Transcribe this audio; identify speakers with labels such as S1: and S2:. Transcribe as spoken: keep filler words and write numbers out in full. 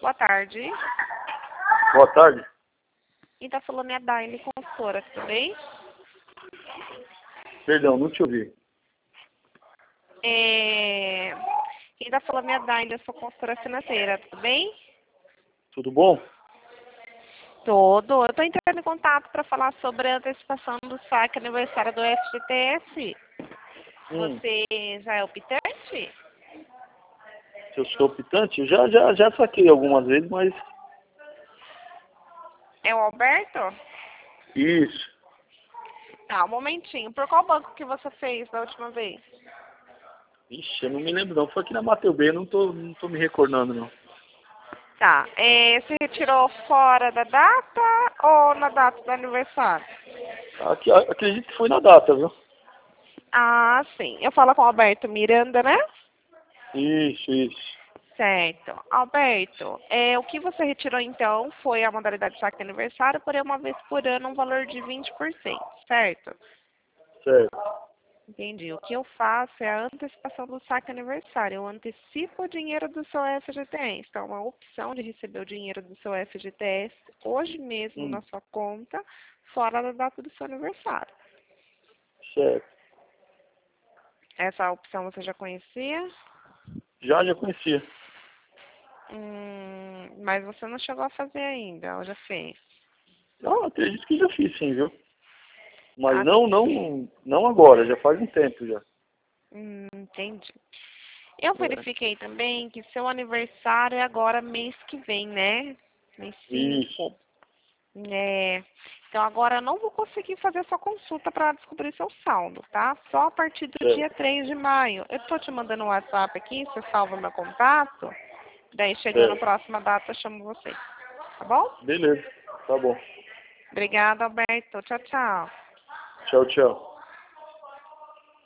S1: Boa tarde.
S2: Boa tarde.
S1: Quem tá falando é a Daine, consultora, tudo bem?
S2: Perdão, não te ouvi.
S1: É... Quem tá falando é a Daine, eu sou consultora financeira, tudo bem?
S2: Tudo bom?
S1: Tudo. Eu tô entrando em contato para falar sobre a antecipação do saque aniversário do F G T S.
S2: Hum,
S1: Você já é optante?
S2: se eu sou optante, eu já, já, já saquei algumas vezes, mas
S1: É o Alberto?
S2: isso.
S1: Tá, um momentinho. Por qual banco que você fez da última vez?
S2: Ixi, eu não me lembro não. Foi aqui na Mateu B, eu não tô, não tô me recordando não.
S1: Tá. É, você retirou fora da data ou na data do aniversário?
S2: Aqui, acredito que foi na data, viu?
S1: Ah, sim. Eu falo com o Alberto Miranda, né?
S2: Isso, isso.
S1: Certo. Alberto, é, o que você retirou então foi a modalidade de saque de aniversário, porém uma vez por ano um valor de vinte por cento, certo?
S2: Certo.
S1: Entendi. O que eu faço é a antecipação do saque aniversário. Eu antecipo o dinheiro do seu F G T S. Então, uma opção de receber o dinheiro do seu F G T S hoje mesmo
S2: Hum,
S1: na sua conta, fora da data do seu aniversário.
S2: certo.
S1: Essa opção você já conhecia?
S2: Já, já conhecia.
S1: Hum, mas você não chegou a fazer ainda, ou já fez?
S2: Ah, acredito que já fiz sim, viu? Mas
S1: Ah,
S2: não, não, não agora, já faz um tempo já.
S1: hum, entendi. Eu
S2: É.
S1: verifiquei também que seu aniversário é agora mês que vem, né? Mês
S2: Isso,
S1: cinco. É. Então agora eu não vou conseguir fazer sua consulta para descobrir seu saldo, tá? Só a partir do dia
S2: certo.
S1: três de maio. Eu tô te mandando um WhatsApp aqui, você salva meu contato. Daí chegando a
S2: Certo.
S1: próxima data eu chamo você. Tá bom?
S2: Beleza, tá bom.
S1: Obrigada, Alberto. Tchau, tchau.
S2: Tchau, tchau.